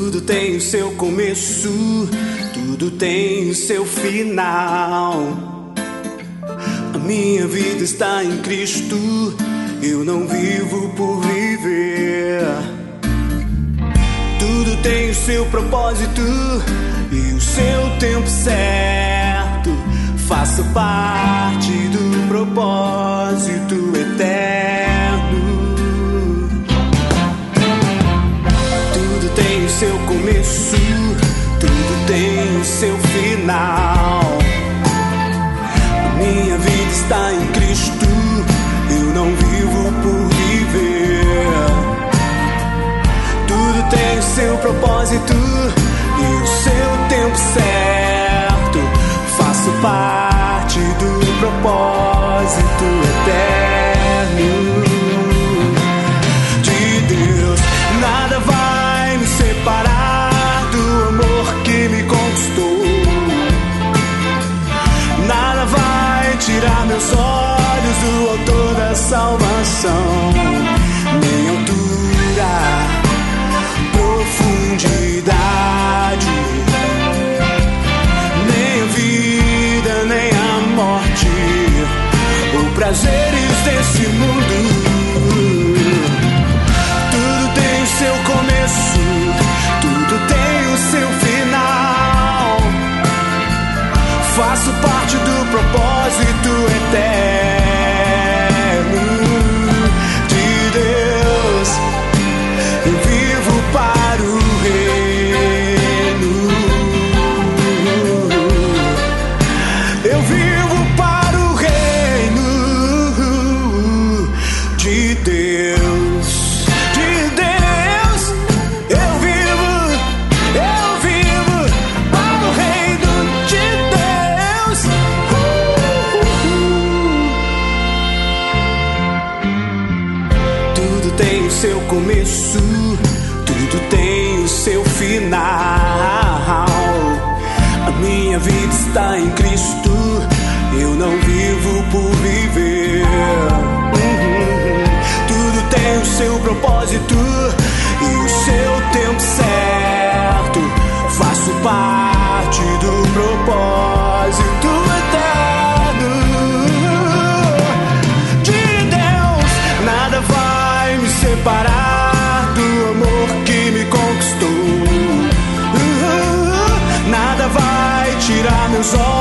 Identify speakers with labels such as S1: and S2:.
S1: Tudo tem o seu começo, tudo tem o seu final. A minha vida está em Cristo, eu não vivo por viver. Tudo tem o seu propósito e o seu tempo certo. Faço parte do propósito eterno. Tudo tem o seu começo, tudo tem o seu final. A minha vida está em Cristo, eu não vivo por viver. Tudo tem o seu propósito e o seu tempo certo. Faço parte do propósito eterno de Deus. Nada vai me separar do amor que me conquistou. Nada vai tirar meus olhos do autor da salvação. Nem altura, profundidade, nem a vida, nem a morte, ou prazeres desse mundo. Tudo tem o seu começo, tudo tem o seu final. Faço parte do propósito eterno de Deus. Eu vivo para o reino. Eu vivo para o reino de Deus. De Deus. Eu vivo para o reino de Deus. Tudo tem o seu começo, tudo tem o seu final. A minha vida está em Cristo, eu não vivo por viver. Tudo tem o seu propósito e o seu tempo certo. Faço parte do propósito eterno de Deus. Nada vai me separar do amor que me conquistou. Nada vai tirar meus olhos